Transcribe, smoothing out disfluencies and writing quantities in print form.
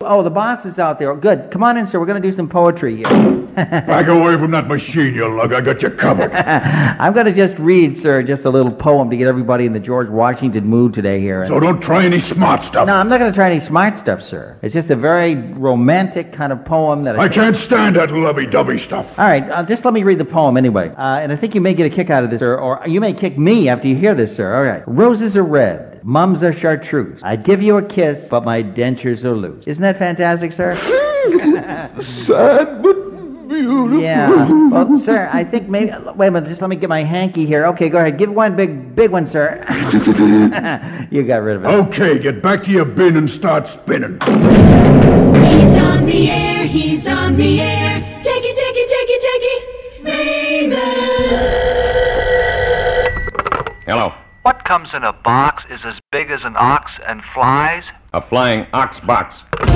Oh, the boss is out there. Good. Come on in, sir. We're going to do some poetry here. Back away from that machine, you lug. I got you covered. I'm going to just read, sir, just a little poem to get everybody in the George Washington mood today here. So don't try any smart stuff. No, I'm not going to try any smart stuff, sir. It's just a very romantic kind of poem that I can't stand that lovey-dovey stuff. All right, just let me read the poem anyway. And I think you may get a kick out of this, sir, or you may kick me after you hear this, sir. All right. Roses are red. Mums are chartreuse. I'd give you a kiss, but my dentures are loose. Isn't that fantastic, sir? Sad but beautiful. Yeah. Well, sir, I think maybe... Wait a minute, just let me get my hanky here. Okay, go ahead. Give one big one, sir. You got rid of it. Okay, get back to your bin and start spinning. He's on the air, he's on the air. Take it, Raymond. Hello. What comes in a box is as big as an ox and flies? A flying ox box.